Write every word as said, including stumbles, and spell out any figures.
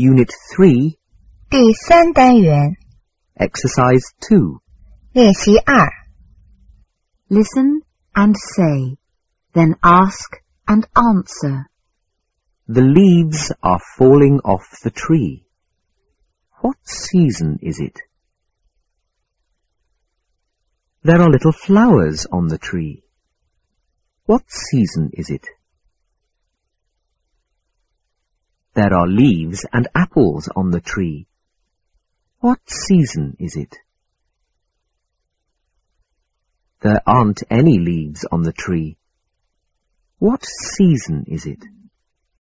Unit three, 第三单元 Exercise two. 练习二 Listen and say, then ask and answer. The leaves are falling off the tree. What season is it? There are little flowers on the tree. What season is it? There are leaves and apples on the tree. What season is it? There aren't any leaves on the tree. What season is it?